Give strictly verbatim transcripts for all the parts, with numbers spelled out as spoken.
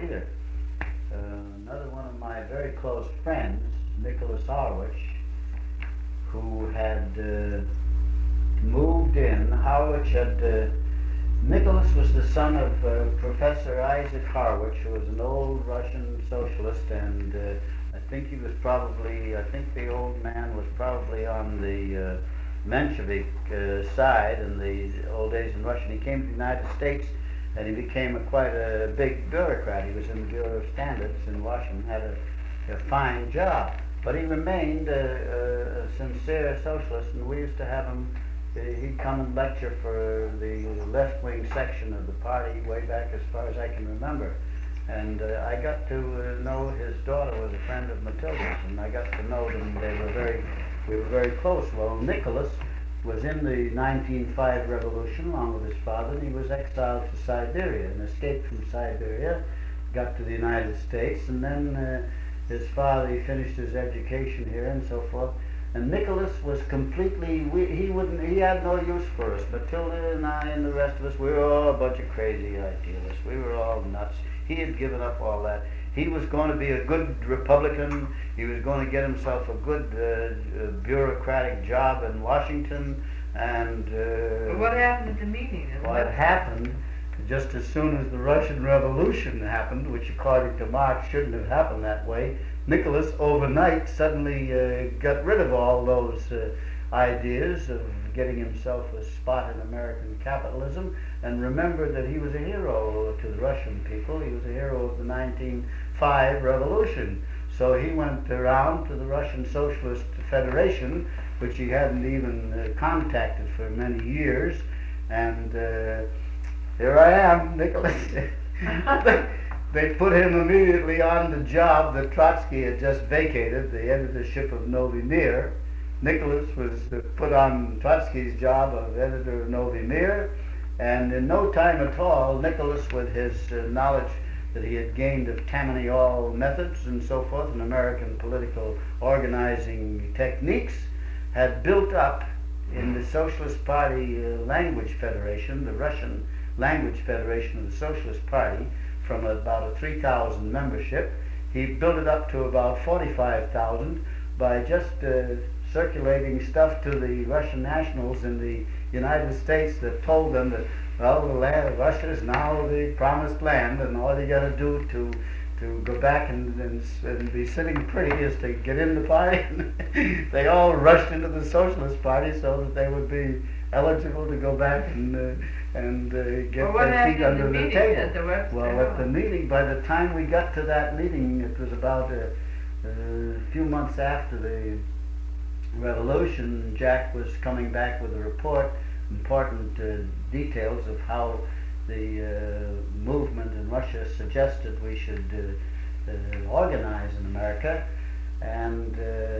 either. Uh, another one of my very close friends, Nicholas Harwich, who had uh, moved in. Harwich had, uh, Nicholas was the son of uh, Professor Isaac Harwich, who was an old Russian socialist, and uh, I think he was probably, I think the old man was probably on the uh, Menshevik uh, side in the old days in Russia. And he came to the United States and he became a, quite a big bureaucrat. He was in the Bureau of Standards in Washington, had a, a fine job. But he remained a, a, a sincere socialist, and we used to have him, uh, he'd come and lecture for the left-wing section of the party way back as far as I can remember. And uh, I got to uh, know his daughter was a friend of Matilda's, and I got to know them. They were very, we were very close. Well, Nicholas was in the nineteen oh five revolution along with his father, and he was exiled to Siberia and escaped from Siberia, got to the United States, and then uh, his father, he finished his education here and so forth. And Nicholas was completely, we, he wouldn't, he had no use for us. Matilda and I and the rest of us, we were all a bunch of crazy idealists. We were all nuts. He had given up all that. He was going to be a good Republican. He was going to get himself a good uh, uh, bureaucratic job in Washington. And uh, but what happened at the meeting? What happened, just as soon as the Russian Revolution happened, which according to Marx shouldn't have happened that way, Nicholas overnight suddenly uh, got rid of all those uh, ideas of getting himself a spot in American capitalism, and remembered that he was a hero to the Russian people. He was a hero of the nineteen oh five revolution. So he went around to the Russian Socialist Federation, which he hadn't even uh, contacted for many years, and uh, here I am, Nicholas. they, they put him immediately on the job that Trotsky had just vacated, the editorship of Novi Mir. Nicholas was put on Trotsky's job of editor of Novi Mir, and in no time at all, Nicholas, with his uh, knowledge that he had gained of Tammany-Hall methods and so forth, and American political organizing techniques, had built up in the Socialist Party uh, Language Federation, the Russian Language Federation of the Socialist Party, from about a three thousand membership. He built it up to about forty-five thousand by just uh, circulating stuff to the Russian nationals in the United States that told them that, well, the land, Russia is now the promised land, and all you got to do to to go back and, and, and be sitting pretty is to get in the party. They all rushed into the Socialist Party so that they would be eligible to go back and uh, and uh, get well, their feet under the, the table. At the well, at the meeting, by the time we got to that meeting, it was about a, a few months after the revolution. Jack was coming back with a report, important uh, details of how the uh, movement in Russia suggested we should uh, uh, organize in America, and uh,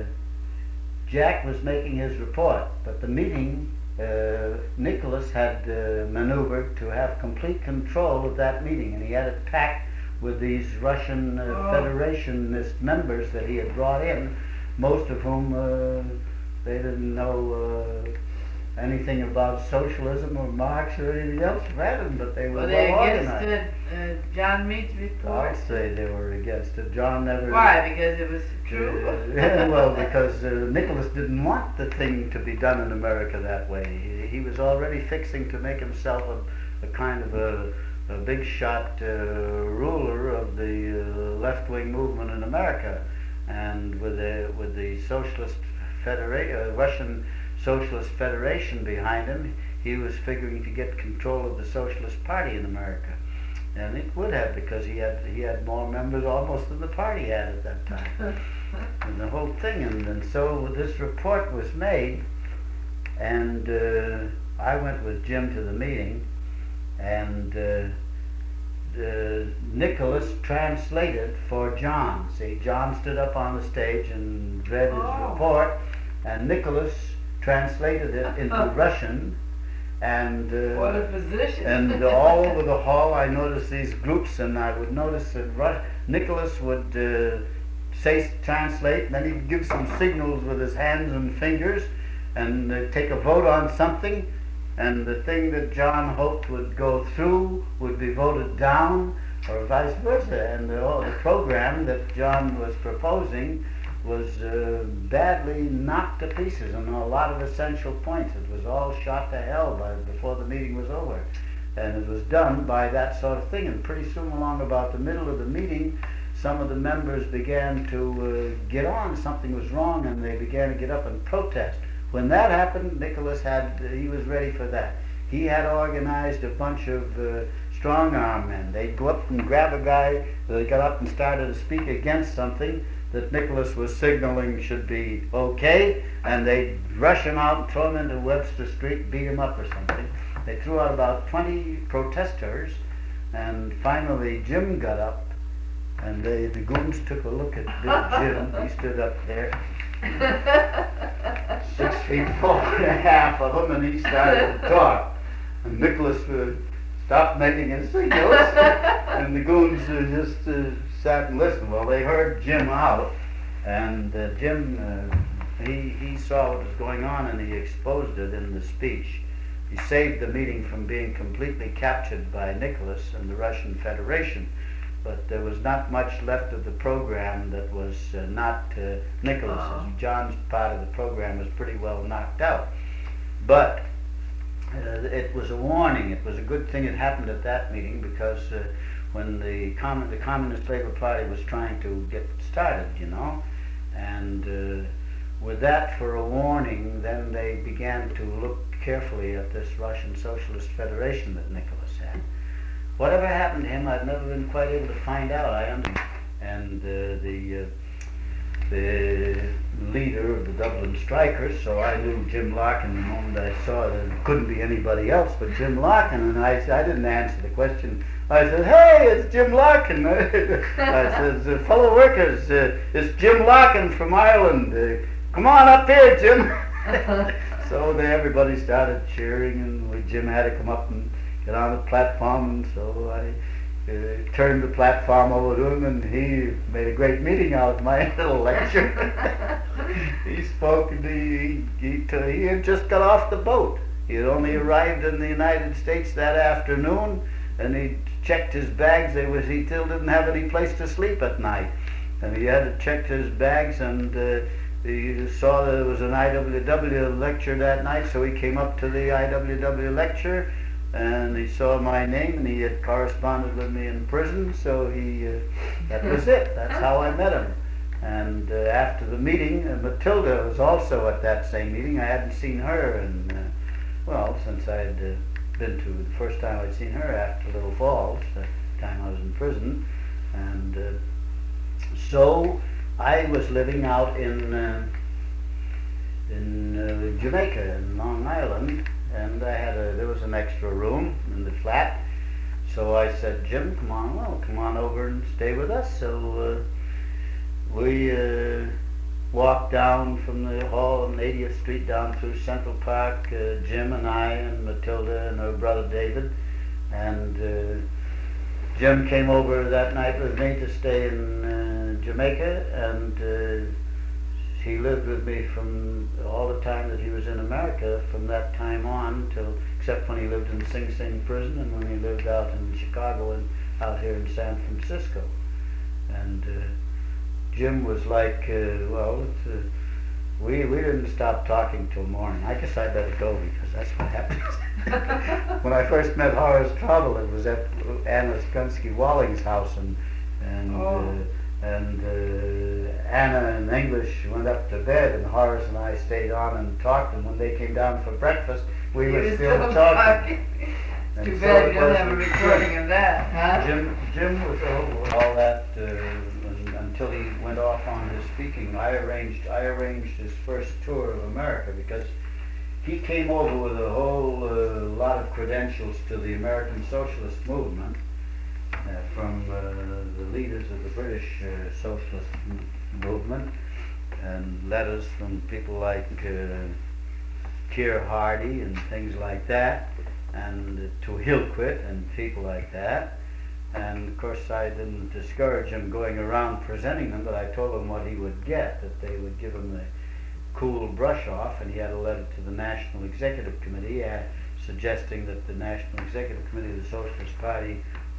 Jack was making his report, but the meeting, uh, Nicholas had uh, maneuvered to have complete control of that meeting, and he had it packed with these Russian uh, oh. Federationist members that he had brought in, most of whom uh, they didn't know uh, anything about socialism or Marx or anything else about him, but they were well, well they organized. against uh, uh, John Mead's report? I'd say they were against it. John never... Why? Because it was true? Uh, yeah, well, because uh, Nicholas didn't want the thing to be done in America that way. He, he was already fixing to make himself a, a kind of a, a big shot uh, ruler of the uh, left-wing movement in America. And with the, with the Socialist Federa- uh, Russian Socialist Federation behind him, he was figuring to get control of the Socialist Party in America, and it would have, because he had he had more members almost than the party had at that time, and the whole thing. And, and so this report was made, and uh, I went with Jim to the meeting, and uh, uh, Nicholas translated for John. See, John stood up on the stage and read his oh. report, and Nicholas translated it into Russian, and uh, what a position! and all over the hall I noticed these groups, and I would notice that Ru- Nicholas would uh, say translate, and then he'd give some signals with his hands and fingers, and uh, take a vote on something, and the thing that John hoped would go through would be voted down, or vice versa. And the, oh, the program that John was proposing was uh, badly knocked to pieces on a lot of essential points. It was all shot to hell by, before the meeting was over. And it was done by that sort of thing. And pretty soon along about the middle of the meeting, some of the members began to uh, get on. Something was wrong, and they began to get up and protest. When that happened, Nicholas had, uh, he was ready for that. He had organized a bunch of uh, strong arm men. They'd go up and grab a guy, they got up and started to speak against something that Nicholas was signaling should be okay, and they'd rush him out and throw him into Webster Street, beat him up or something. They threw out about twenty protesters, and finally Jim got up, and they, the goons took a look at Big Jim. He stood up there, six feet four and a half of him, and he started to talk. And Nicholas uh, stopped making his signals, and the goons uh, just uh, sat and listened. Well, they heard Jim out, and uh, Jim, uh, he, he saw what was going on, and he exposed it in the speech. He saved the meeting from being completely captured by Nicholas and the Russian Federation, but there was not much left of the program that was uh, not uh, Nicholas's. Uh-huh. John's part of the program was pretty well knocked out. But uh, it was a warning. It was a good thing it happened at that meeting, because uh, when the, Com- the Communist Labor Party was trying to get started, you know, and uh, with that for a warning, then they began to look carefully at this Russian Socialist Federation that Nicholas had. Whatever happened to him, I've never been quite able to find out. I understand. And uh, the uh, the leader of the Dublin strikers, so I knew Jim Larkin the moment I saw that it couldn't be anybody else but Jim Larkin, and I, I didn't answer the question. I said, "Hey, it's Jim Larkin." I said, "Fellow workers, uh, it's Jim Larkin from Ireland. Uh, come on up here, Jim." So then everybody started cheering, and Jim had to come up and get on the platform, and so I uh, turned the platform over to him, and he made a great meeting out of my little lecture. He spoke, and he, he, he, he had just got off the boat. He had only arrived in the United States that afternoon, and he checked his bags. They was, he still didn't have any place to sleep at night, and he had to check his bags, and uh, he saw that there was an I W W lecture that night, so he came up to the I W W lecture, and he saw my name, and he had corresponded with me in prison, so he, uh, that was it. That's how I met him. And uh, after the meeting, uh, Matilda was also at that same meeting. I hadn't seen her, and uh, well, since I had uh, been to, the first time I'd seen her after Little Falls, the time I was in prison, and uh, so I was living out in uh, in uh, Jamaica, in Long Island, and I had a, there was an extra room in the flat, so I said, "Jim, come on, well, come on over and stay with us." So uh, we uh, walked down from the hall on eightieth Street down through Central Park, uh, Jim and I and Matilda and her brother David, and uh, Jim came over that night with me to stay in uh, Jamaica, and uh, he lived with me from all the time that he was in America, from that time on, till except when he lived in Sing Sing prison and when he lived out in Chicago and out here in San Francisco. And uh, Jim was like, uh, well, it's, uh, we we didn't stop talking till morning. I guess I better go, because that's what happens. When I first met Horace Traubel, it was at Anna Skunsky-Walling's house, and and Oh. uh, and uh, Anna in English went up to bed, and Horace and I stayed on and talked. And when they came down for breakfast, we He were was still still talking. talking. And Too so bad it you don't was have a with recording of that, huh? Jim, Jim was all, all that uh, and, until he went off on his speaking. I arranged, I arranged his first tour of America, because he came over with a whole uh, lot of credentials to the American Socialist movement uh, from uh, the leaders of the British uh, Socialist m- movement, and letters from people like uh, Keir Hardie and things like that, and to Hillquit and people like that. And of course I didn't discourage him going around presenting them, but I told him what he would get, that they would give him the cool brush off, and he had a letter to the National Executive Committee uh, suggesting that the National Executive Committee of the Socialist Party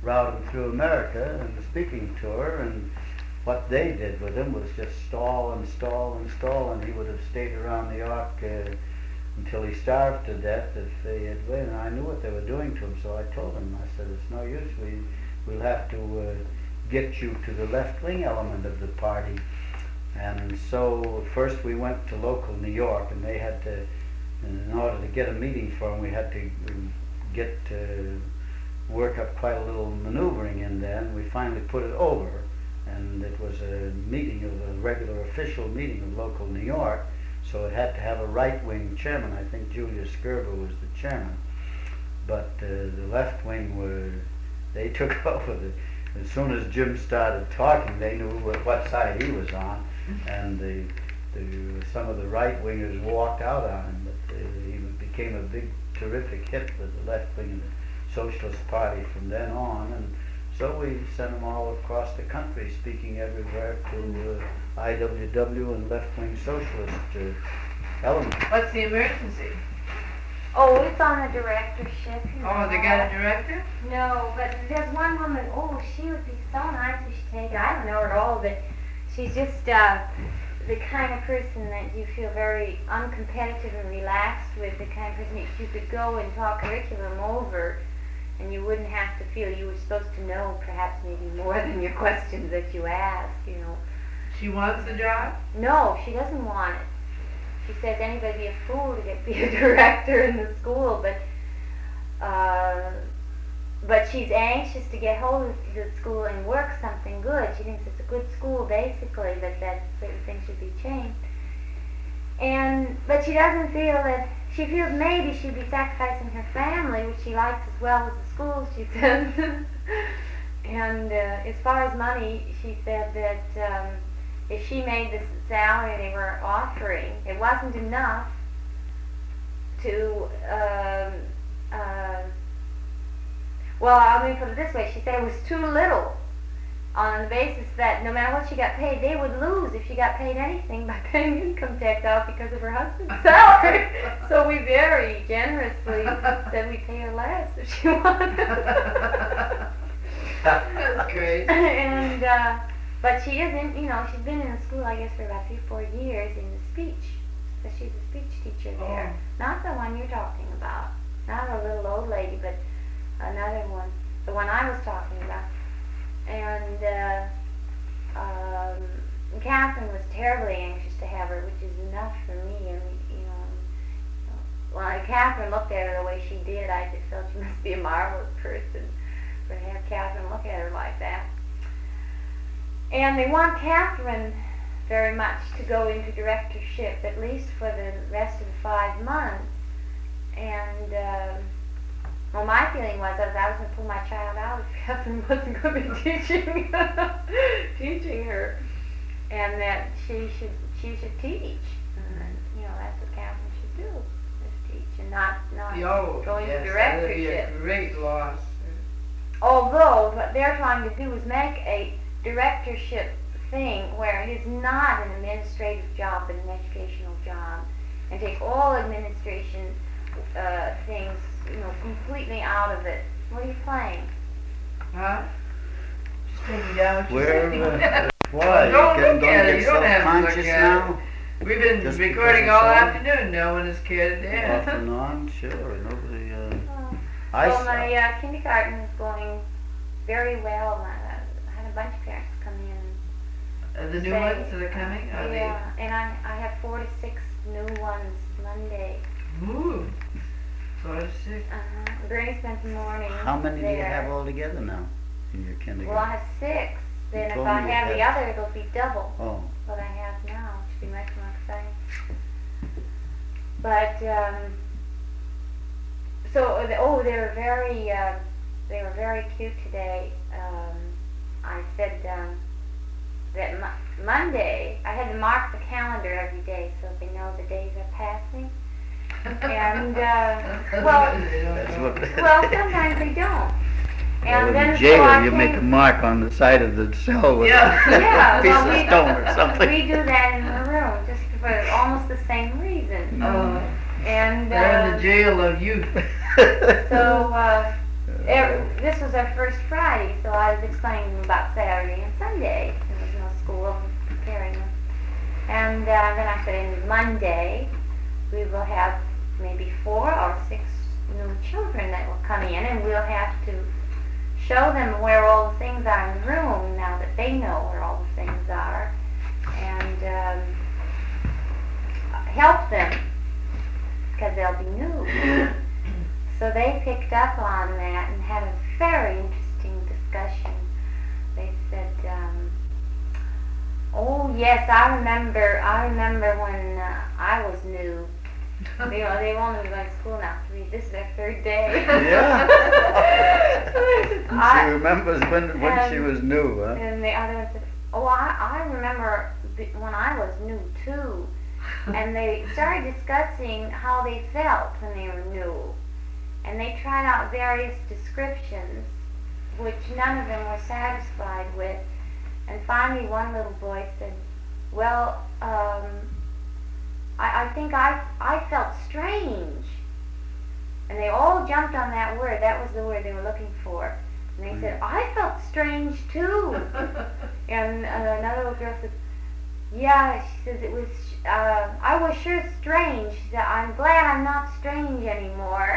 routed through America and the speaking tour, and what they did with him was just stall and stall and stall, and he would have stayed around New York uh, until he starved to death if they had waited. And I knew what they were doing to him, so I told him, I said, it's no use, we, we'll have to uh, get you to the left-wing element of the party. And so first we went to local New York, and they had to, in order to get a meeting for him, we had to get to work up quite a little maneuvering in there, and we finally put it over. And it was a meeting of a regular official meeting of local New York, so it had to have a right-wing chairman. I think Julius Gerber was the chairman, but uh, the left wing were, they took over. The, as soon as Jim started talking, they knew what, what side he was on, and the, the, some of the right-wingers walked out on him, but uh, he became a big, terrific hit with the left wing of the Socialist Party from then on. And so we sent them all across the country, speaking everywhere to uh, I W W and left-wing socialist uh, elements. What's the emergency? Oh, it's on a directorship. You know. Oh, they got a director? No, but there's one woman, oh, she would be so nice if she take it. I don't know her at all, but she's just uh, the kind of person that you feel very uncompetitive and relaxed with, the kind of person that you could go and talk curriculum over, and you wouldn't have to feel you were supposed to know perhaps maybe more than your questions that you ask, you know. She wants the job? No, she doesn't want it. She says anybody be a fool to get be a director in the school, but uh, but she's anxious to get hold of the school and work something good. She thinks it's a good school, basically, but that certain things should be changed. And but she doesn't feel that. She feels maybe she'd be sacrificing her family, which she likes as well as the school, she says. And uh, as far as money, she said that um, if she made the salary they were offering, it wasn't enough to, um, uh, well, I'm going to put it this way. She said it was too little, on the basis that no matter what she got paid, they would lose if she got paid anything by paying income tax out because of her husband's salary. So we very generously said we'd pay her less if she wanted. That's great. And, uh, but she isn't, you know, she's been in the school, I guess, for about three, four years in the speech. So she's a speech teacher there. Oh. Not the one you're talking about. Not a little old lady, but another one. The one I was talking about. And uh, um, Catherine was terribly anxious to have her, which is enough for me. I mean, you know, when Catherine looked at her the way she did, I just felt she must be a marvelous person for have Catherine look at her like that. And they want Catherine very much to go into directorship, at least for the rest of the five months. And uh, well, my feeling was I was, I was going to pull my child out if Catherine wasn't going to be teaching, teaching her, and that she should she should teach. And, you know, that's what Catherine should do, is teach, and not not Oh, go into yes, that would be a directorship. great loss. Although what they're trying to do is make a directorship thing where it is not an administrative job but an educational job, and take all administration uh, things, you know, completely out of it. What are you playing? Huh? Just taking down what you're Where, saying. uh, why? Don't You're look getting, at don't it. get You don't have to look self-conscious at now? We've been Just recording because all it's on? afternoon. No one is scared to Off death. and on, sure. Nobody. Uh, Oh. I Well, saw- my uh, kindergarten is going very well. I, I had a bunch of parents come in. Uh, the new say- ones that are coming? Are Yeah, and I, I have four to six new ones Monday. they? Ooh. Four to six. Uh-huh. Bernie spent the morning How many do you there. have altogether now in your Well, I kindergarten? have six. Then You if told I me you have the had- other, it'll be double Oh, what I have now. It should be much more exciting. But um, so the, oh, they were very uh, they were very cute today. Um, I said um, that mo- Monday I had to mark the calendar every day so they know the days are passing. And uh, well, that's what. well, sometimes they don't. Well, And in then the so jail, I you make a came- mark on the side of the cell with Yeah. a Yeah, piece well, of we- stone or something. We do that in the room just for almost the same reason. Uh, And they're in uh, the jail of youth. so uh, er, this was our first Friday, so I was explaining to them about Saturday and Sunday. There was no school preparing them. And uh, then I said, and Monday, we will have maybe four or six new children that will come in, and we'll have to show them where all the things are in the room now that they know where all the things are, and um, help them, because they'll be new. So they picked up on that and had a very interesting discussion. They said, um, oh yes, I remember, I remember when uh, I was new. You know, they've only been going to school now three, this is their third day. Yeah. I, she remembers when, when and, she was new, huh? And the other one said, oh, I, I remember when I was new too. And they started discussing how they felt when they were new. And they tried out various descriptions, which none of them were satisfied with. And finally one little boy said, well, um, I, I think I, I felt strange. And they all jumped on that word. That was the word they were looking for. And they said, I felt strange too. And uh, another little girl said, yeah, she says it was, uh, I was sure strange. She said, I'm glad I'm not strange anymore.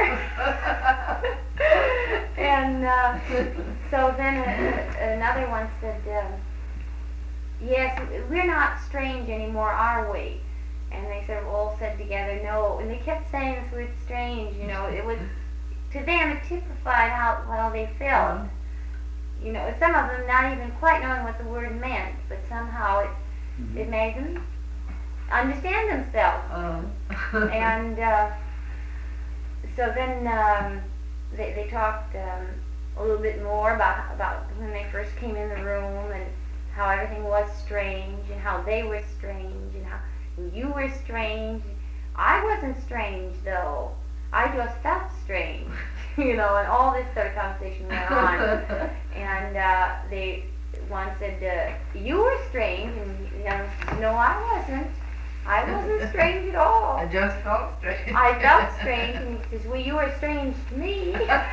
And uh, so then a, another one said, um, yes, we're not strange anymore, are we? And they sort of all said together, no. And they kept saying this word strange, you know. It was, to them, it typified how well they felt. You know, some of them not even quite knowing what the word meant, but somehow it mm-hmm. it made them understand themselves. Um. And uh, so then um, they, they talked um, a little bit more about, about when they first came in the room and how everything was strange and how they were strange and how you were strange. I wasn't strange, though. I just felt strange, you know, and all this sort of conversation went on. And uh, they, one said, uh, you were strange, and the other said, no, I wasn't. I wasn't strange at all. I just felt strange. I felt strange, and he says, well, you were strange to me.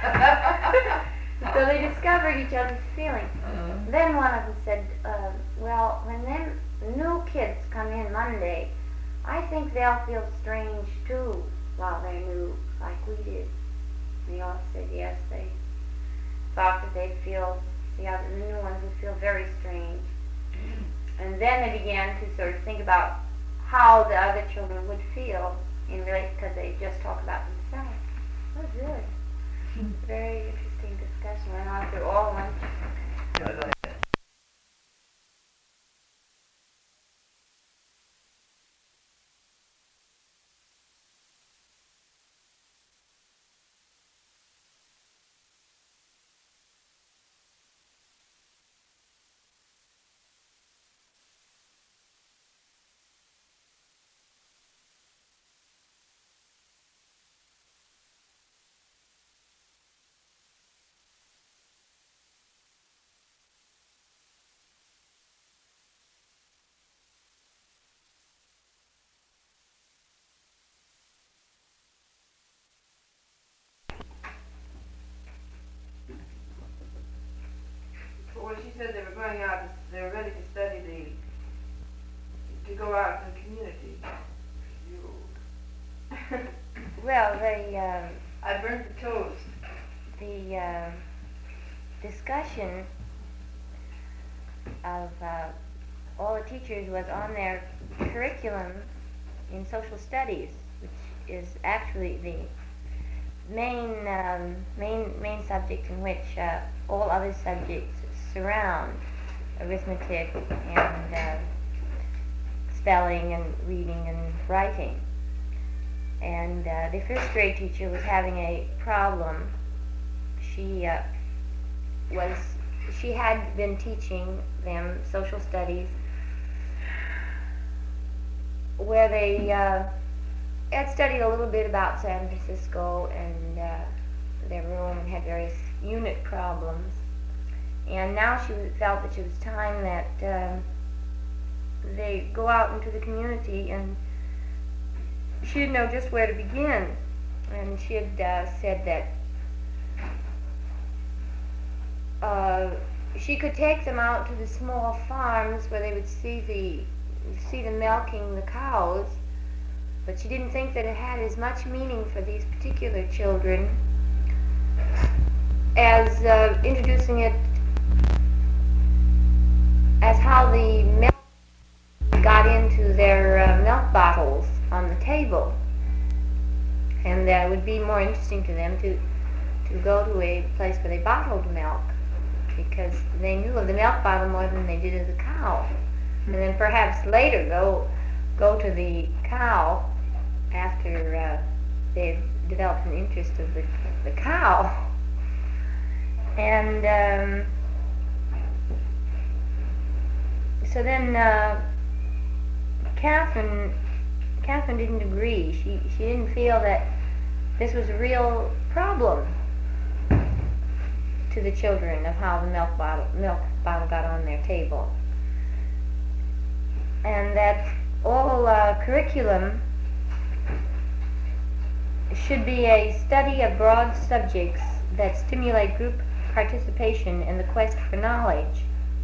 So they discovered each other's feelings. Uh-huh. Then one of them said, uh, well, when them new kids come in Monday, I think they'll feel strange too while they're new, like we did. And they all said yes, they thought that they'd feel, the other the new ones would feel very strange. And then they began to sort of think about how the other children would feel in relation, because they just talk about themselves. It was really very interesting discussion. Went on through all lunch. Well, she said they were going out, to, they were ready to study the, to go out in the community. You. Well, the, um, I burnt the toast. The uh, discussion of uh, all the teachers was on their curriculum in social studies, which is actually the main um, main main subject in which uh, all other subjects surround: arithmetic and uh, spelling and reading and writing. And uh, the first grade teacher was having a problem. She uh, was she had been teaching them social studies where they uh, had studied a little bit about San Francisco and uh, their room and had various unit problems. And now she felt that it was time that um, they go out into the community, and she didn't know just where to begin. And she had uh, said that uh, she could take them out to the small farms where they would see the see them milking the cows, but she didn't think that it had as much meaning for these particular children as uh, introducing it as how the milk got into their uh, milk bottles on the table. And that would be more interesting to them to, to go to a place where they bottled milk, because they knew of the milk bottle more than they did of the cow. And then perhaps later go go to the cow after uh, they've developed an interest of the, the cow. And um, so then uh, Catherine, Catherine didn't agree. She, she didn't feel that this was a real problem to the children of how the milk bottle, milk bottle got on their table. And that all uh, curriculum should be a study of broad subjects that stimulate group participation in the quest for knowledge.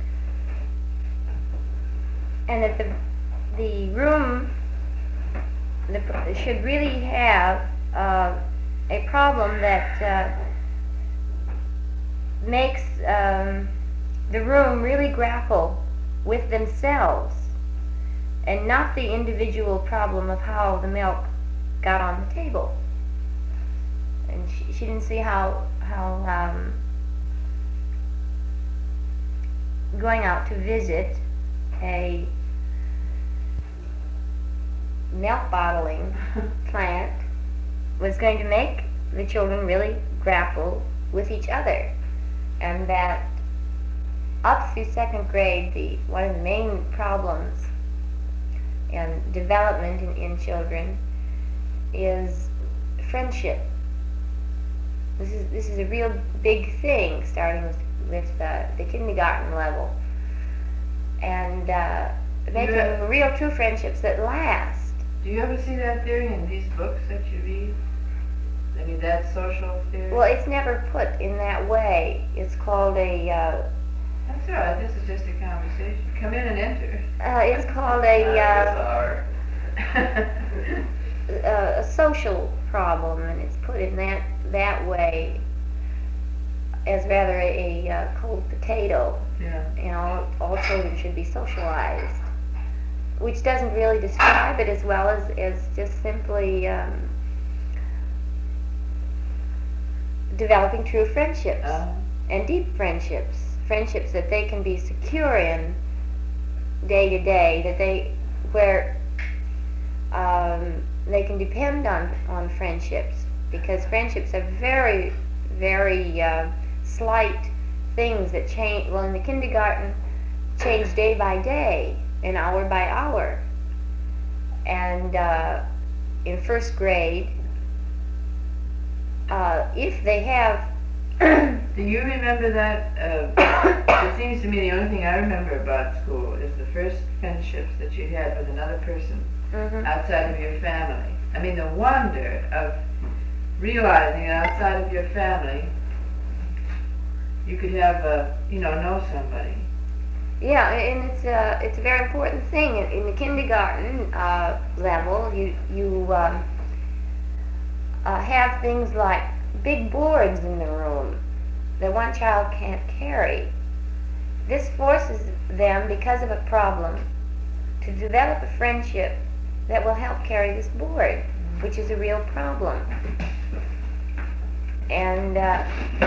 And that the, the room the, should really have uh, a problem that uh, makes um, the room really grapple with themselves, and not the individual problem of how the milk got on the table. And she, she didn't see how how um, going out to visit a milk bottling plant was going to make the children really grapple with each other, and that up through second grade, the one of the main problems and development in, in children is friendship. This is this is a real big thing, starting with with uh, the kindergarten level, and uh, making Yeah. real true friendships that last. Do you ever see that theory in these books that you read? I mean, that social theory? Well, it's never put in that way. It's called a uh, That's all right. This is just a conversation. Come in and enter. uh, it's called a uh, Sorry. a, a social problem, and it's put in that that way as rather a, a uh, cold potato. Yeah. You know, all children should be socialized, which doesn't really describe it as well as, as just simply um, developing true friendships Uh, and deep friendships, friendships that they can be secure in day to day, that they where um, they can depend on, on friendships, because friendships are very, very uh, slight things that change. Well, in the kindergarten, change day by day and hour by hour, and uh, in first grade, uh, if they have do you remember that? Uh, it seems to me the only thing I remember about school is the first friendships that you had with another person mhm. outside of your family. I mean, the wonder of realizing that outside of your family you could have, uh, you know, know somebody. Yeah, and it's a it's a very important thing in, in the kindergarten uh, level. You you um, uh, have things like big boards in the room that one child can't carry. This forces them, because of a problem, to develop a friendship that will help carry this board, which is a real problem. And uh,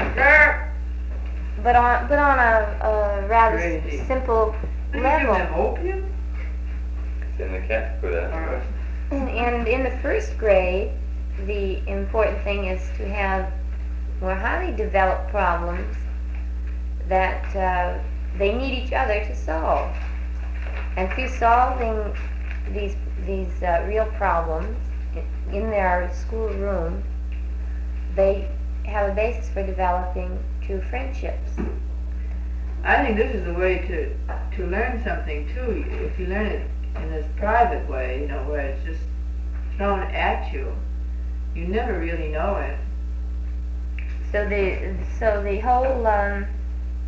but on but on a, a rather Crazy. s- simple Did you give level. them opium? It's in the cat for that. Or, And in the first grade, the important thing is to have more highly developed problems that uh, they need each other to solve. And through solving these these uh, real problems in, in their school room, they have a basis for developing true friendships. I think this is the way to to learn something too. If you learn it in this private way, you know, where it's just thrown at you, you never really know it. So the so the whole um,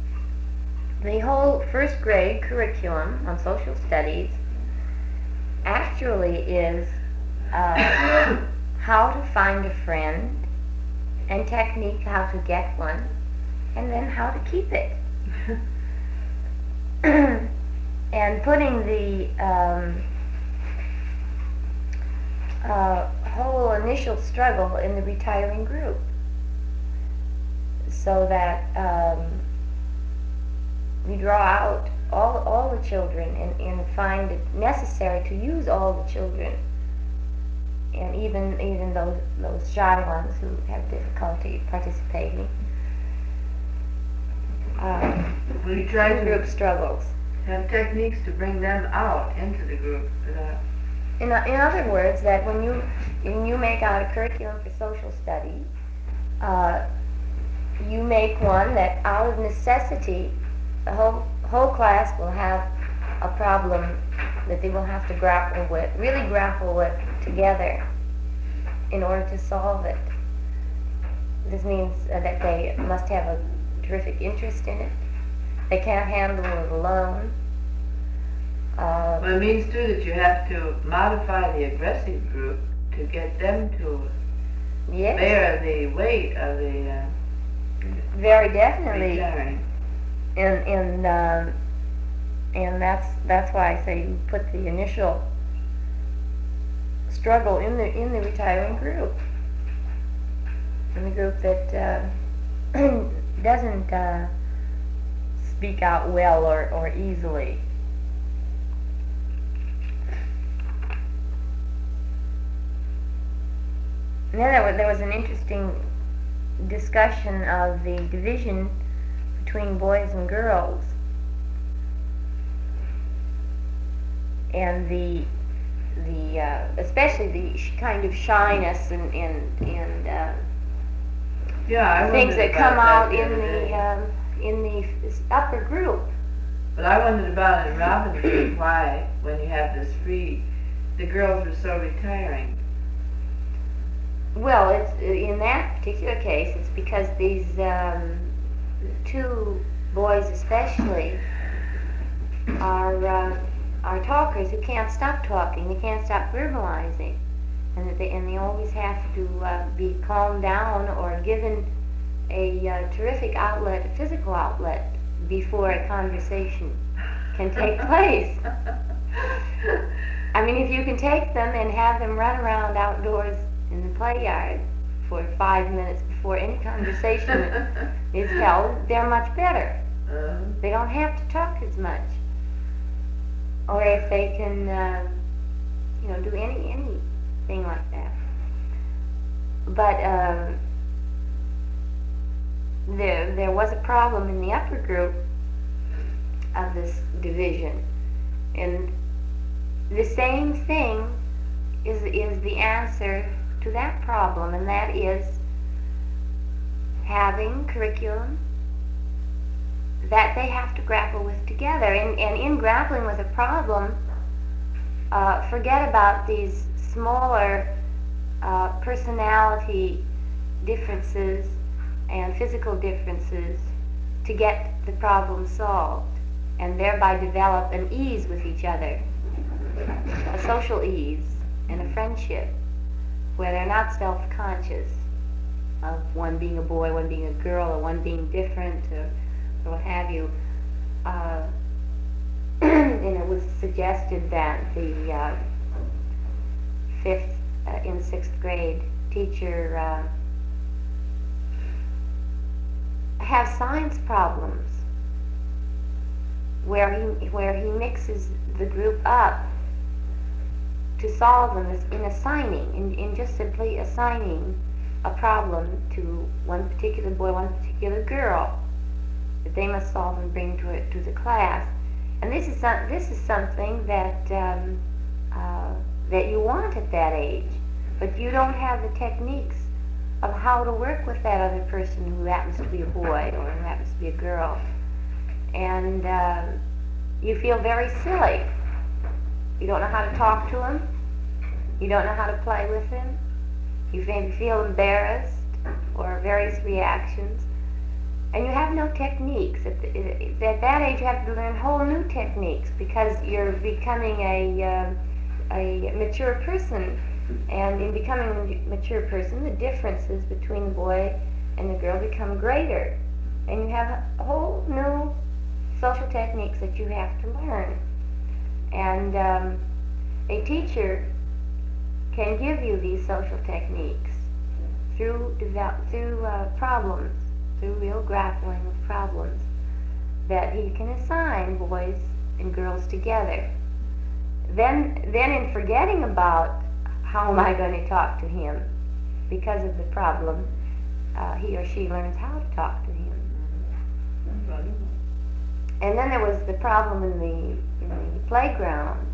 the whole first grade curriculum on social studies actually is uh, how to find a friend and technique how to get one, and then how to keep it. And putting the um, uh, whole initial struggle in the retiring group, so that um, we draw out all, all the children and, and find it necessary to use all the children, and even even those those shy ones who have difficulty participating. Um, We try to group struggles. have techniques to bring them out into the group. without- In, o- in other words, that when you when you make out a curriculum for social studies, uh, you make one that out of necessity, the whole whole class will have a problem that they will have to grapple with, really grapple with together in order to solve it. This means uh, that they must have a terrific interest in it. They can't handle it alone. Uh, Well, it means too that you have to modify the aggressive group to get them to yes, bear the weight of the uh, very definitely. retiring. And and um, and that's that's why I say you put the initial struggle in the in the retiring group, in the group that uh, doesn't uh, speak out well or, or easily. And then there was, there was an interesting discussion of the division between boys and girls, and the the uh, especially the sh- kind of shyness and and, and uh, Yeah, I things wondered that come about out that in other day. the um, in the f- upper group. But I wondered about in Robin's group why, when you have this free, the girls were so retiring. Well, it's in that particular case, it's because these um, two boys, especially, are uh, are talkers who can't stop talking. They can't stop verbalizing, and that they and they always have to uh, be calmed down or given a uh, terrific outlet, a physical outlet, before a conversation can take place. I mean, if you can take them and have them run around outdoors in the play yard for five minutes before any conversation is held, they're much better. Uh, They don't have to talk as much. Or if they can, uh, you know, do any anything like that. But um, there there was a problem in the upper group of this division, and the same thing is is the answer to that problem, and that is having curriculum that they have to grapple with together. And, and in grappling with a problem, uh, forget about these smaller uh, personality differences and physical differences to get the problem solved, and thereby develop an ease with each other, a social ease and a friendship where they're not self-conscious of one being a boy, one being a girl, or one being different, or, or what have you. Uh, and it was suggested that the uh, fifth uh, in sixth grade teacher uh, have science problems where he where he mixes the group up to solve them in assigning, in, in just simply assigning a problem to one particular boy, one particular girl that they must solve and bring to it to the class. And this is some, this is something that um, uh, that you want at that age, but you don't have the techniques of how to work with that other person who happens to be a boy or who happens to be a girl, and uh, you feel very silly. You don't know how to talk to him. You don't know how to play with him. You maybe feel embarrassed or various reactions. and you have no techniques. At, the, at that age, you have to learn whole new techniques because you're becoming a, um, a mature person. And in becoming a mature person, the differences between the boy and the girl become greater. And you have a whole new social techniques that you have to learn. And um, a teacher can give you these social techniques through develop, through uh, problems, through real grappling with problems that he can assign boys and girls together. Then, then in forgetting about how am I going to talk to him because of the problem, uh, he or she learns how to talk to him. And then there was the problem in the, in the playground.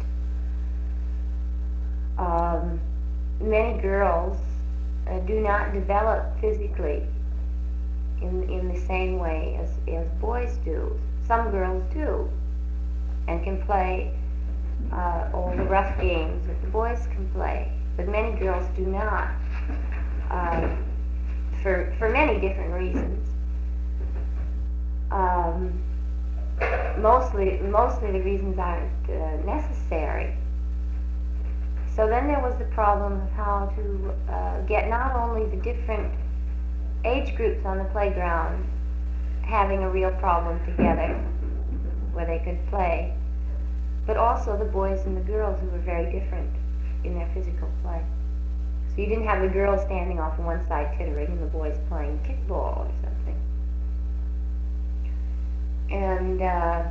Um, many girls uh, do not develop physically in, in the same way as, as boys do. Some girls do and can play uh, all the rough games that the boys can play, but many girls do not, um, for, for many different reasons. Um, mostly, mostly the reasons aren't uh, necessary. So then there was the problem of how to uh, get not only the different age groups on the playground having a real problem together where they could play, but also the boys and the girls who were very different in their physical play. So you didn't have the girls standing off on one side tittering and the boys playing kickball or something. And uh,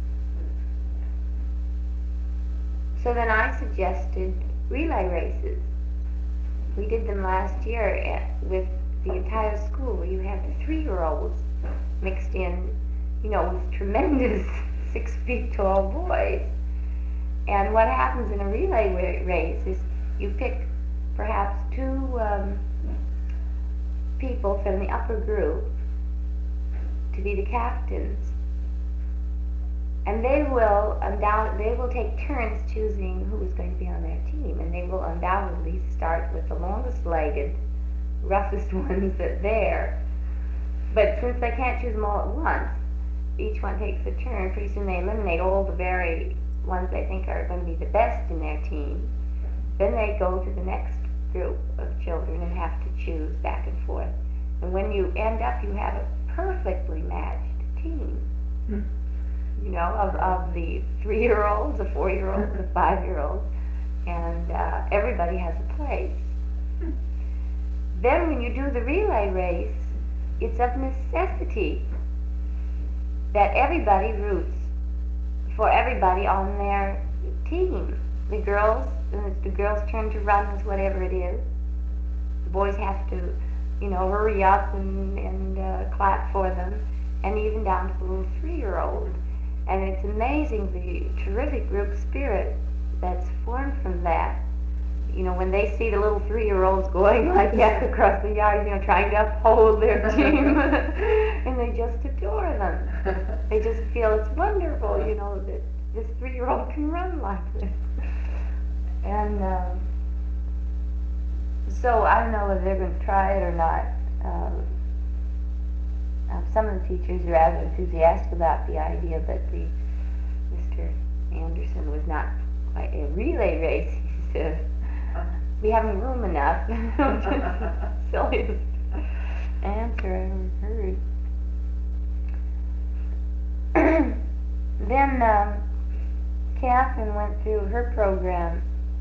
so then I suggested relay races. We did them last year at, with the entire school, where you have the three-year-olds mixed in, you know, with tremendous six feet tall boys. And what happens in a relay race is you pick perhaps two um, people from the upper group to be the captains, and they will undoubt they will take turns choosing who is going to be on their team, and they will undoubtedly start with the longest-legged, roughest ones that there. But since they can't choose them all at once, each one takes a turn. Pretty soon they eliminate all the very ones they think are going to be the best in their team. Then they go to the next group of children and have to choose back and forth. And when you end up, you have a perfectly matched team. Mm. You know, of, of the three-year-olds, the four-year-olds, the five-year-olds, and uh, everybody has a place. Mm. Then when you do the relay race, it's of necessity that everybody roots for everybody on their team. The girls, when it's the girls' turn to run with whatever it is, the boys have to, you know, hurry up and, and uh, clap for them, and even down to the little three-year-old. And it's amazing the terrific group spirit that's formed from that. You know, when they see the little three-year-olds going like that across the yard, you know, trying to uphold their team, and they just adore them. They just feel it's wonderful, you know, that this three-year-old can run like this. And um, so I don't know whether they're going to try it or not. Um, uh, some of the teachers are rather enthusiastic about the idea, but the Mister Anderson was not quite a relay race, he said. We haven't room enough. Silliest answer I ever heard. Then um, Catherine went through her program,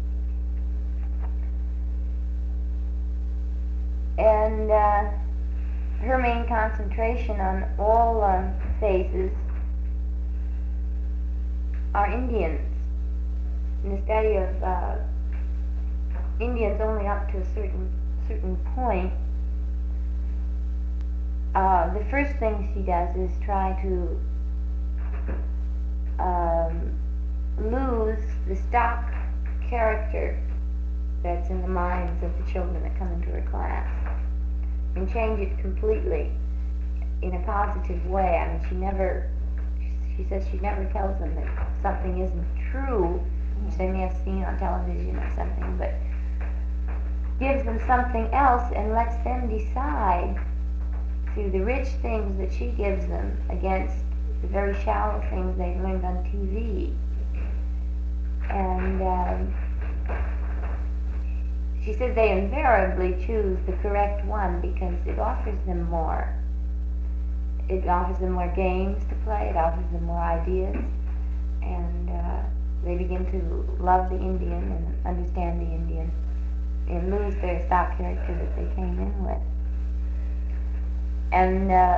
and uh, her main concentration on all um, phases are Indians, in the study of uh, Indians only up to a certain certain point. Uh, the first thing she does is try to um, lose the stock character that's in the minds of the children that come into her class, and change it completely in a positive way. I mean, she never, she says she never tells them that something isn't true, which they may have seen on television or something, but gives them something else and lets them decide through the rich things that she gives them against the very shallow things they've learned on T V. And um, she says they invariably choose the correct one because it offers them more. It offers them more games to play, it offers them more ideas, and uh, they begin to love the Indian and understand the Indian and lose their stock character that they came in with. And uh,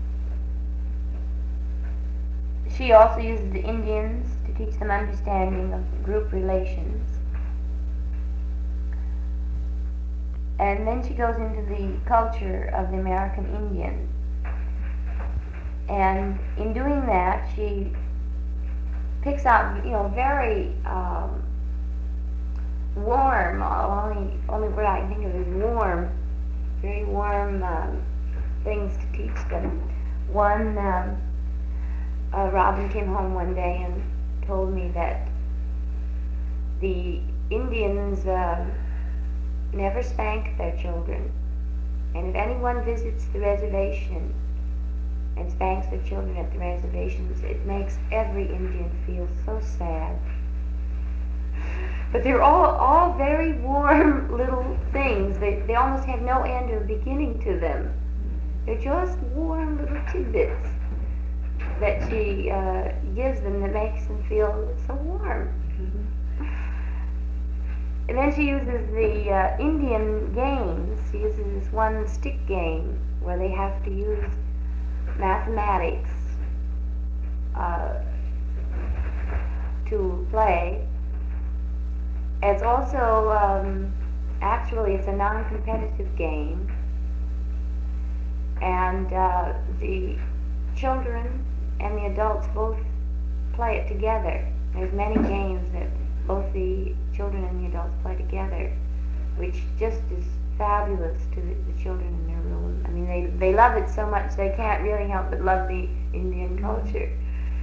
she also uses the Indians to teach them understanding of group relations. And then she goes into the culture of the American Indian. And in doing that, she picks out, you know, very um, warm, only, only word I can think of is warm, very warm um, things to teach them. One, um, uh, Robin came home one day and told me that the Indians um, never spank their children, and if anyone visits the reservation and spanks their children at the reservations, it makes every Indian feel so sad. But they're all, all very warm little things. They, they almost have no end or beginning to them. They're just warm little tidbits that she uh, gives them that makes them feel so warm. Mm-hmm. And then she uses the uh, Indian games. She uses this one stick game where they have to use mathematics uh, to play. It's also, um, actually, it's a non-competitive game, and uh, the children and the adults both play it together. There's many games that both the children and the adults play together, which just is fabulous to the, the children in their room. I mean, they, they love it so much they can't really help but love the Indian culture.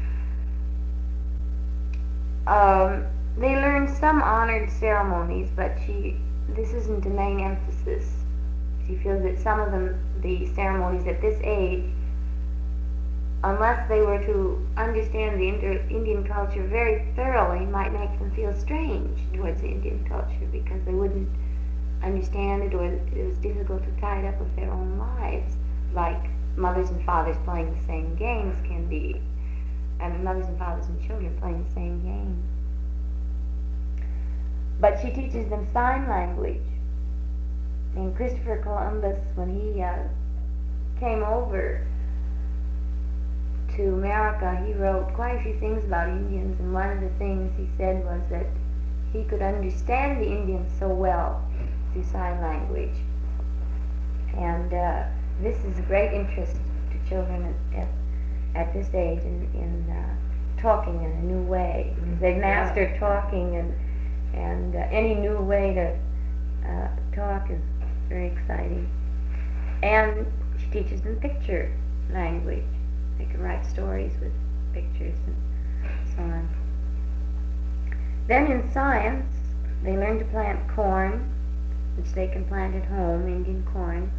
Um, they learn some honored ceremonies, but she this isn't the main emphasis. She feels that some of them, the ceremonies at this age, unless they were to understand the Indo- Indian culture very thoroughly, might make them feel strange towards the Indian culture because they wouldn't understand it, or it was difficult to tie it up with their own lives, like mothers and fathers playing the same games can be, and mothers and fathers and children playing the same game. But she teaches them sign language. And Christopher Columbus, when he uh, came over to America, he wrote quite a few things about Indians, and one of the things he said was that he could understand the Indians so well through sign language. And uh, this is a great interest to children at, at, at this age in, in uh, talking in a new way. They've mastered talking, and, and uh, any new way to uh, talk is very exciting. And she teaches them picture language. They can write stories with pictures and so on. Then in science, they learn to plant corn, which they can plant at home, Indian corn,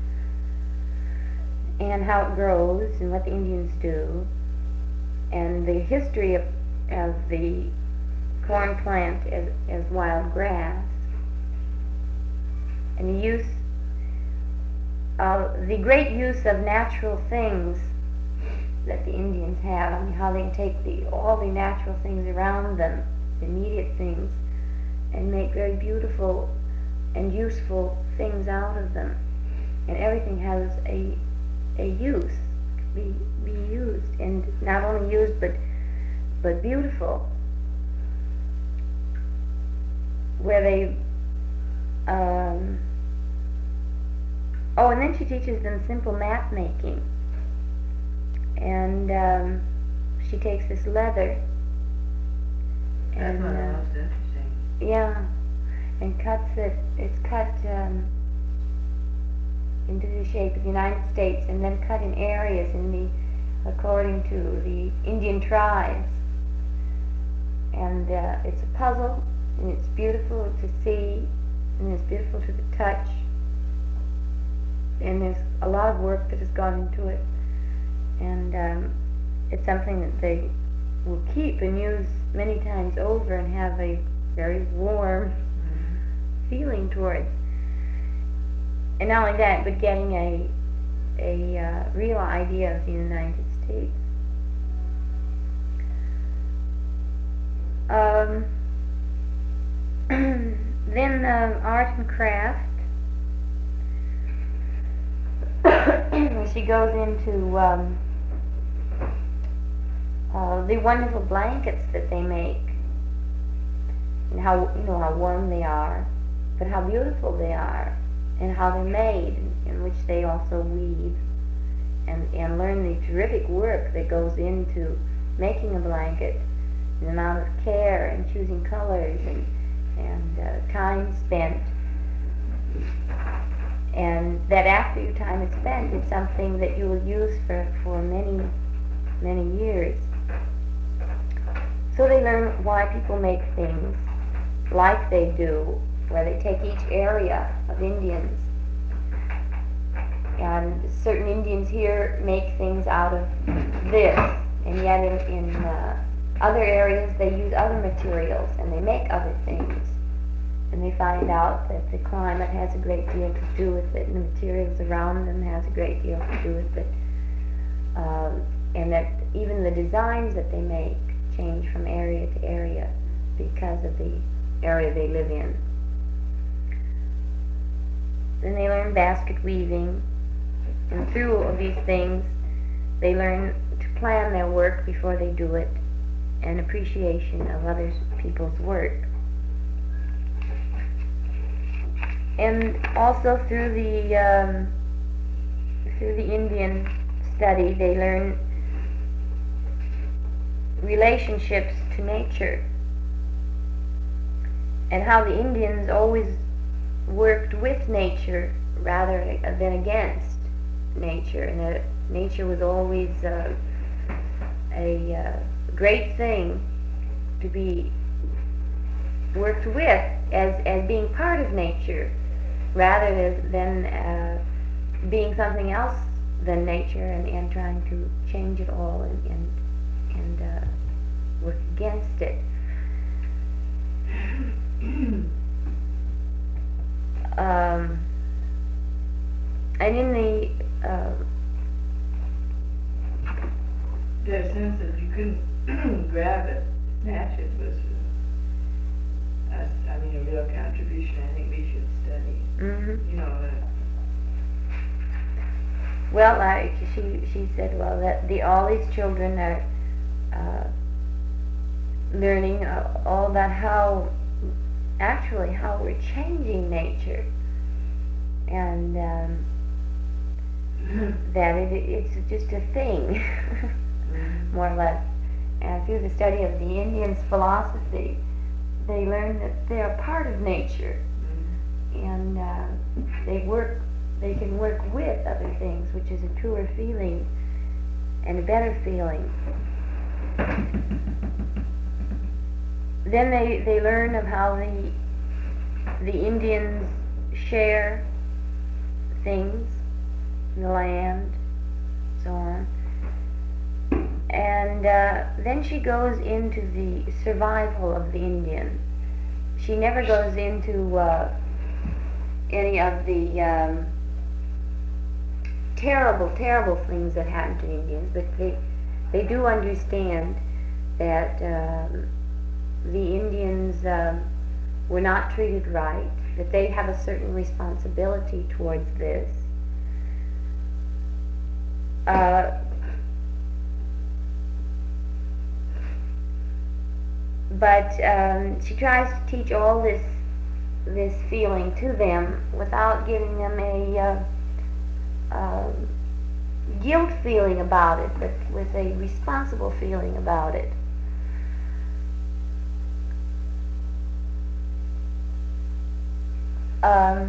and how it grows and what the Indians do, and the history of, of the corn plant as, as wild grass, and the use of the great use of natural things that the Indians have. I mean, how they take the all the natural things around them, the immediate things, and make very beautiful and useful things out of them. And everything has a a use, be be used, and not only used but but beautiful. Where they um, oh, and then she teaches them simple map making. And um, she takes this leather That's and one of the uh, most interesting. yeah, and cuts it. It's cut um, into the shape of the United States, and then cut in areas in the according to the Indian tribes. And uh, it's a puzzle, and it's beautiful to see, and it's beautiful to the touch. and there's a lot of work that has gone into it, and um, it's something that they will keep and use many times over and have a very warm feeling towards. And not only that, but getting a a uh, real idea of the United States. Um, then uh, art and craft. She goes into um, uh, the wonderful blankets that they make, and how, you know, how warm they are, but how beautiful they are, and how they're made, in which they also weave, and, and learn the terrific work that goes into making a blanket, the amount of care and choosing colors and, and uh, time spent, and that after your time is spent, it's something that you will use for, for many, many years. So they learn why people make things like they do, where they take each area of Indians. And certain Indians here make things out of this, and yet in, in uh, other areas they use other materials and they make other things. And they find out that the climate has a great deal to do with it, and the materials around them has a great deal to do with it. Um, and that even the designs that they make change from area to area because of the area they live in. Then they learn basket weaving, and through all these things they learn to plan their work before they do it, and appreciation of other people's work. And also through the um, through the Indian study, they learn relationships to nature, and how the Indians always worked with nature rather than against nature, and that nature was always uh, a uh, great thing to be worked with as, as being part of nature, rather than uh, being something else than nature, and, and trying to change it all and, and, and uh, work against it. Um, and in the uh, the sense that you couldn't grab it, snatch it, was, uh, a, I mean, a real contribution. I think we should study. mm-hmm. You know. Uh, Well, I, she she said, well, that the all these children are uh, learning uh, all about how, actually, how we're changing nature, and um, that it, it's just a thing, more or less. And through the study of the Indians' philosophy, they learn that they are part of nature, and uh, they work. They can work with other things, which is a truer feeling and a better feeling. Then they, they learn of how the the Indians share things, the land, so on. And uh, then she goes into the survival of the Indian. She never goes into uh, any of the um, terrible, terrible things that happen to Indians, but they they do understand that um, the Indians um, were not treated right, that they have a certain responsibility towards this. Uh, but um, she tries to teach all this this feeling to them without giving them a uh, uh, guilt feeling about it, but with a responsible feeling about it. Um,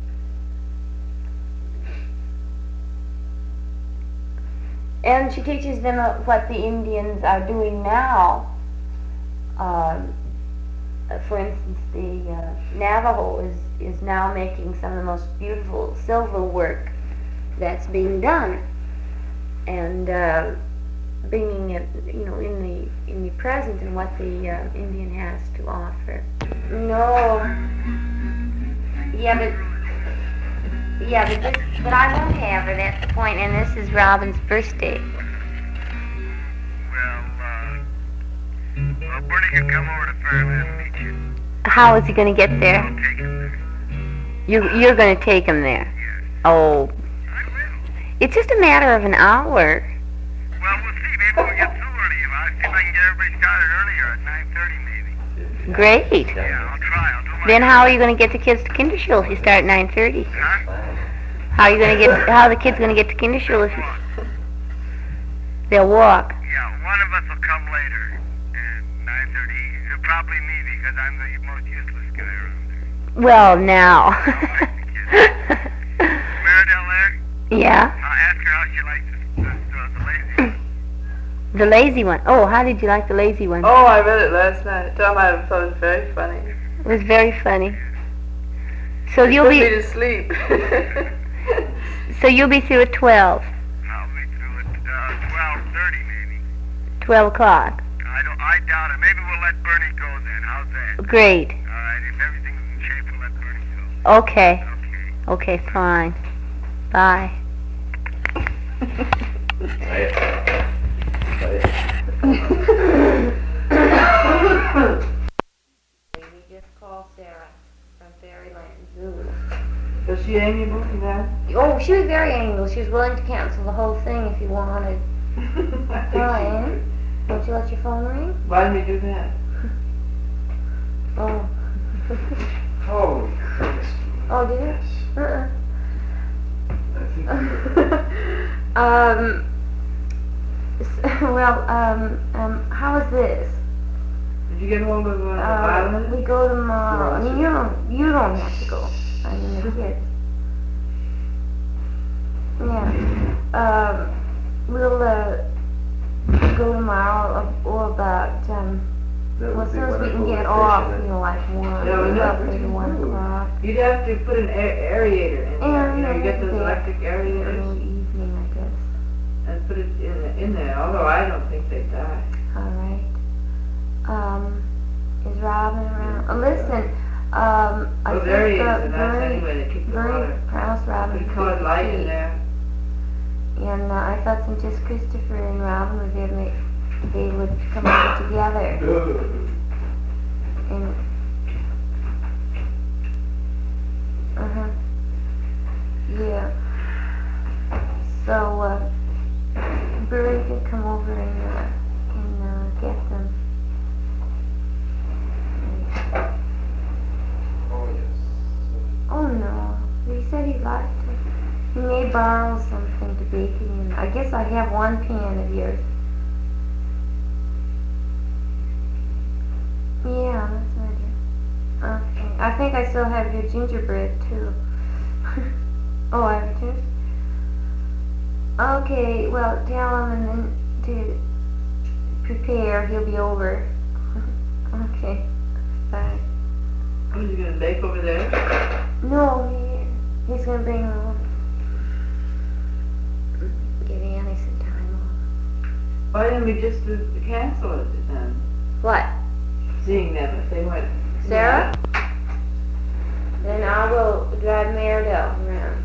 and she teaches them uh, what the Indians are doing now. Um, for instance, the uh, Navajo is, is now making some of the most beautiful silver work that's being done, and uh, bringing it, you know, in the in the present and what the uh, Indian has to offer. No. Yeah, but yeah, but this, but I won't have her. That's the point, and this is Robin's birthday. Well, uh, well, Bernie can come over to Fairville and meet you. How is he going to get there? I'll take him there. You you're going to take him there? Yes. Oh, I will. it's just a matter of an hour. Well, we'll see. Maybe we'll get through early. I'll see if I can get everybody started earlier at nine thirty maybe. Great. Yeah, I'll try. I'll do my Then how are you going to get the kids to Kindershul if you start at nine thirty? Huh? How are you going to get? How are the kids going to get to Kindershul if you? They'll walk. Yeah, one of us will come later at nine thirty. It'll probably me because I'm the most useless guy around there. Well, now. Meridell there? Yeah, I'll ask her how she likes the, the, the, the lazy. the lazy one. Oh, how did you like the lazy one? Oh, I read it last night. Tom, I thought it was very funny. It was very funny. So It you'll put me be to sleep. so you'll be through at twelve, I'll be through at uh, twelve thirty maybe. twelve o'clock. I don't. I doubt it. Maybe we'll let Bernie go then. How's that? Great. All right. If everything's in shape, we'll let Bernie go. Okay. Okay. Okay, fine. Bye. We just called Sarah from Fairyland Zoo. Was she amiable to that? Oh, she was very amiable. She was willing to cancel the whole thing if you wanted. Fine. Won't you let your phone ring? Why did we do that? Oh. Holy Christ. Oh, did it? Uh-uh. I think um, s- well, um, um, how is this? Did you get hold of uh, Uh, Violet? we go tomorrow. I mean, you don't, you don't have to go. I mean, the kids. Yeah. Um, we'll, uh, go tomorrow or, or about, um, that well, would as be soon as we can wonderful get vacation, off, then. you know, like one, Yeah, we about know. maybe one o'clock. You'd have to put an aer- aerator in there. You know, you get those Yeah. electric Early aerators evening, I guess. and put it in, in there, although I don't think they die. All right. Um, is Robin around? Oh, listen, um, I Oh, there he think is, uh, and that's Bernie, anyway to keep the Bernie water. promised Robin Put to a colored take light the in key. there. And uh, I thought since just Christopher and Robin were there, they, they would come over together. And, uh-huh. Yeah. So, uh, Bernie can come over and, uh, and, uh, get them. Oh, yes. Oh no, he said he'd like to. He may borrow something to bake in. I guess I have one pan of yours. Yeah, that's an idea. Okay, I think I still have your gingerbread too. Oh, I have it too? Okay, well, tell him and then to prepare. He'll be over. Okay, bye. What, is he gonna bake over there? No, he, he's gonna bring them over. Give Annie some time Why didn't we just uh, cancel it then? off. What? Seeing them if they went. Sarah? Then I'll go drive Meridell around.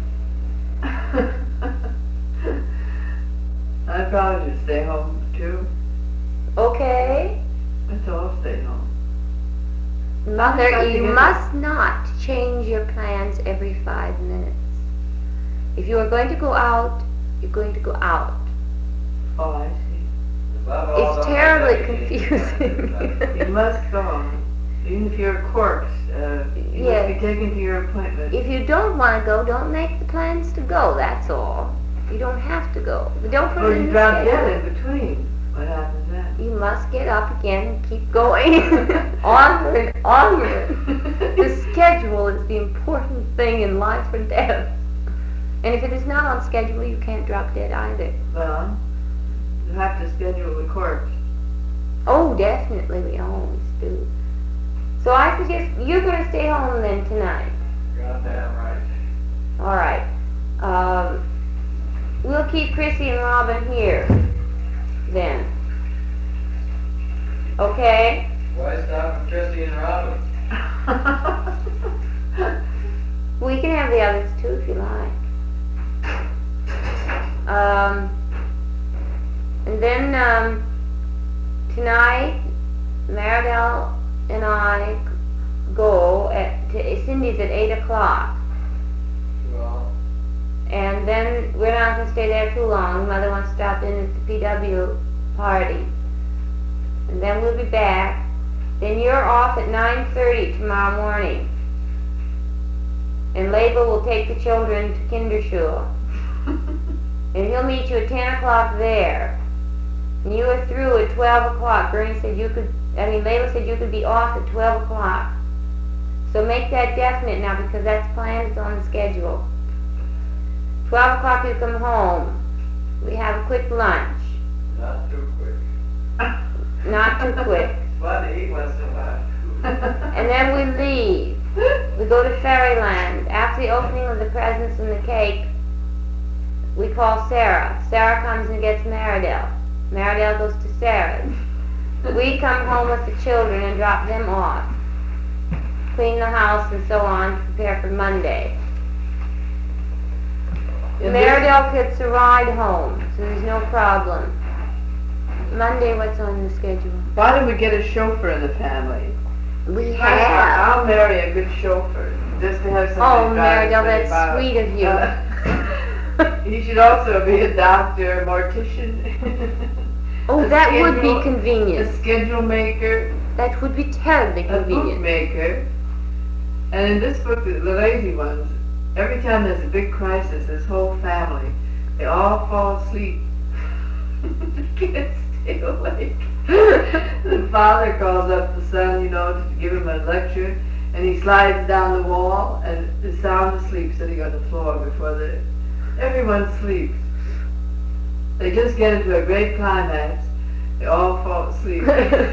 I'd probably just stay home too. Okay. Let's all stay home. Mother, Got to you get must not change your plans every five minutes. If you are going to go out, you're going to go out. Oh, I see. It's terribly confusing. You must go home. Even if you're a corpse, uh, you Yeah. must be taken to your appointment. If you don't want to go, don't make the plans to go, that's all. You don't have to go. But don't put Or it in you the drop schedule. dead in between. What happens then? You must get up again and keep going. Onward, onward. The schedule is the important thing in life or death. And if it is not on schedule, you can't drop dead either. Well, you have to schedule the corpse. Oh, definitely, we always do. So I suggest you're going to stay home then tonight. Goddamn right. All right. Um, we'll keep Chrissy and Robin here then. Okay? Why stop with Chrissy and Robin? We can have the others too if you like. Um, and then um, tonight, Maribel and I go at to Cindy's at eight o'clock. Well, And then we're not going to stay there too long. Mother wants to stop in at the P W party. And then we'll be back. Then you're off at nine thirty tomorrow morning. And Label will take the children to Kinderschule. And he'll meet you at ten o'clock there. And you are through at twelve o'clock. Bernie said you could, I mean, Label said you could be off at twelve o'clock. So make that definite now because that's planned, it's on the schedule. twelve o'clock you come home. We have a quick lunch. not too quick. Not too quick. It's fun to eat once in a while. And then we leave. We go to Fairyland. After the opening of the presents and the cake, we call Sarah. Sarah comes and gets Maridel. Maridel goes to Sarah's. We come home with the children and drop them off. Clean the house and so on, prepare for Monday. And Maridel gets a ride home, so there's no problem. Monday, what's on the schedule? Why don't we get a chauffeur in the family? We First, have. I'll marry a good chauffeur, just to have Oh, somebody drive Maridel, us that's about. sweet of you. Uh, he should also be a doctor, a mortician. Oh, a that would schedule- be convenient. A schedule maker, That would be terribly a convenient. bookmaker. And in this book, the, the lazy ones, every time there's a big crisis, this whole family, they all fall asleep. They can't stay awake. The father calls up the son, you know, to give him a lecture, and he slides down the wall and is sound asleep sitting on the floor before the everyone sleeps. They just get into a great climax. They all fall asleep.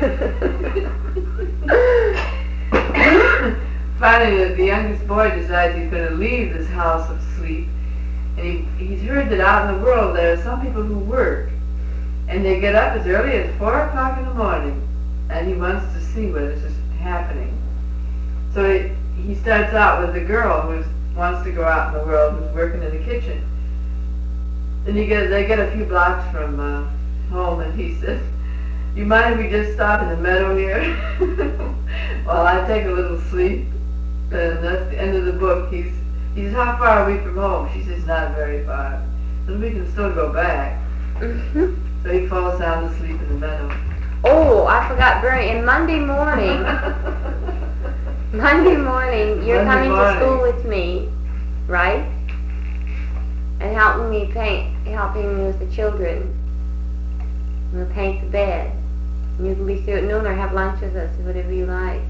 Finally, the, the youngest boy decides he's going to leave this house of sleep, and he, he's heard that out in the world there are some people who work, and they get up as early as four o'clock in the morning, and he wants to see what is just happening. So he, he starts out with a girl who wants to go out in the world, who's working in the kitchen. Then you get, they get a few blocks from uh, home, and he says, "You mind if we just stop in the meadow here while I take a little sleep?" And that's the end of the book. He's he's how far are we from home? She says, "Not very far. But we can still go back." Mhm. So he falls down asleep in the meadow. Oh, I forgot, Bernie. And Monday morning, Monday morning, you're Monday coming morning. to school with me, right? And helping me paint, helping me with the children. We'll paint the bed. And you can be through at noon or have lunch with us, whatever you like.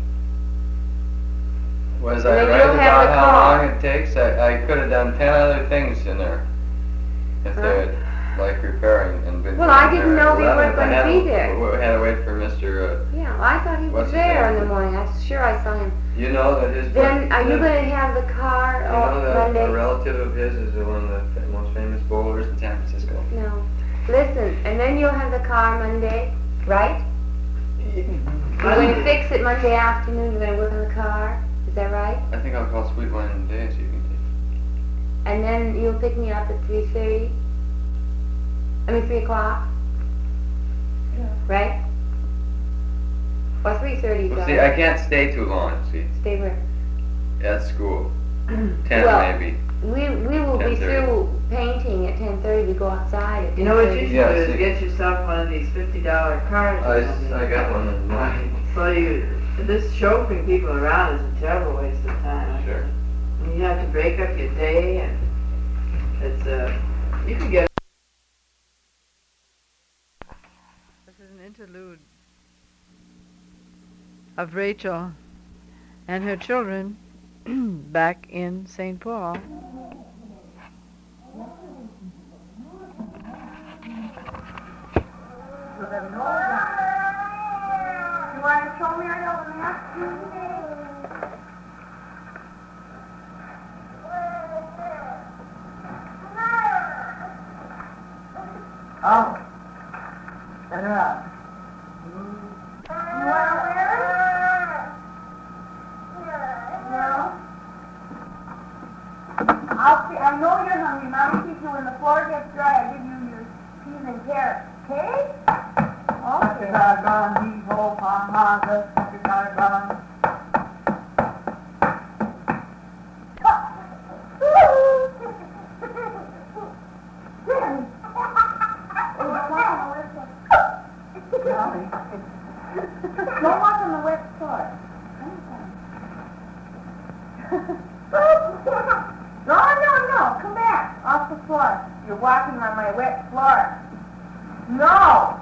Was And I then right you'll have about the how car. long it takes? I, I could have done ten other things in there. If Huh? they had, like repairing and been Well, I down didn't there know at we weren't eleven. I gonna had be to- there. We had to wait for Mister Uh, Yeah, well, I thought he was What's his there name? in the morning. I'm sure I saw him. you know that his. Then, are you the- going to have the car You on know that Monday? a relative of his is one of the fa- most famous bowlers in San Francisco. No. Listen, and then you'll have the car Monday, right? You're going to fix it Monday afternoon. You're going to work on the car. Is that right? I think I'll call Sweet Wine today and see if you can And then you'll pick me up at three thirty. I mean three o'clock. Right? Or three thirty. take. Well, see, I can't stay too long. See, Stay where? at school, ten Well, maybe. We we will be ten thirty. through painting at ten thirty. We go outside at You know what ten you thirty. should Yeah, do is see. get yourself one of these fifty dollar cars. I, or something. I got one in mind. So you, this chauffeuring people around is a terrible waste of time. Sure. And you have to break up your day, and it's uh, you can get. This is an interlude of Rachel and her children back in Saint Paul. You want to show me I don't have to? I'll see, I know you're hungry. Mommy sees you when the floor gets dry. I give you your peas and carrots, okay? Okay. Doggone these whole farmhouses. Doggone. Don't walk on the wet floor. No, no, no. Come back. Off the floor. You're walking on my wet floor. No.